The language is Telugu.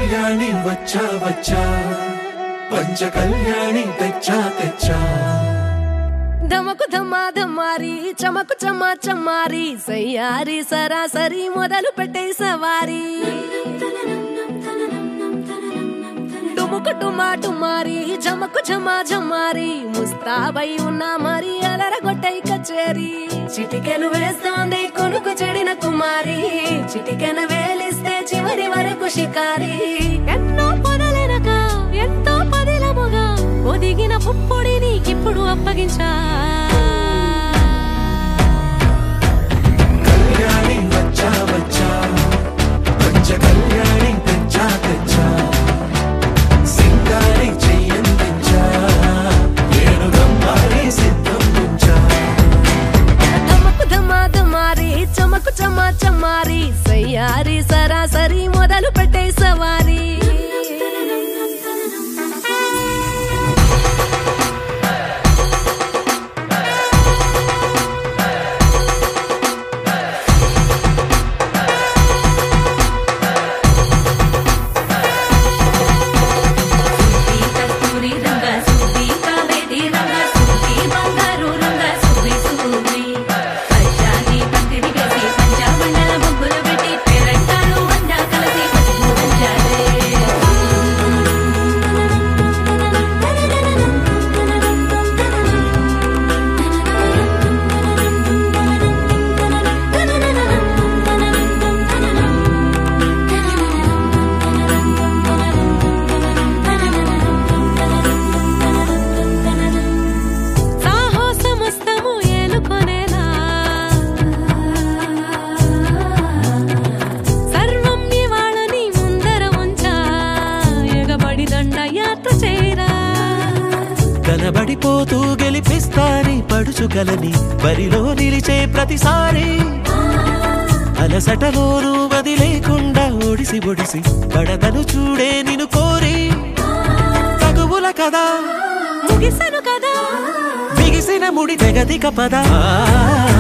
కళ్యాణి వచ్చా వచ్చా పంచ కళ్యాణి తెచ్చా తెచ్చా ధమకు ధమా ధమారి చమకు చమా చమారి సయ్యారి సరాసరి మొదలు పెట్టే సవారీ డుముకు డుమా డుమారి జమకు జమా జమారి ముస్తాబై ఉన్నా మరి అలరగొట్టై కచేరి చిటికెను వేస్తోంది కొనుకు చెడిన కుమారి చిటికెను వేలిస్తే చివరి వరకు షికారి ఎన్నో పొదలెనక ఎంతో పదిలముగా ఒదిగిన పుప్పొడి నీకిప్పుడు అప్పగించా కళ్యాణి వచ్చా వచ్చా పంచ కళ్యాణి తెచ్చా తెచ్చా సింగారి చెయ్యందించా ఏడుగమ్మారి సిద్ధందించా ధమకు ధమా ధమారి చమకు చమా చమారి సయ్యారి సరాసరి మొదలు పెట్టే సవారీ కనబడిపోతూ గెలిపిస్తాని పడుచుగలని బరిలో నిలిచే ప్రతిసారి అలసటలోనూ వదిలేకుండా ఒడిసి ఒడిసి పడదను చూడే నిన్ను కోరి తగువుల కదా ముగిసను కదా బిగిసిన ముడి తెగదిక పదా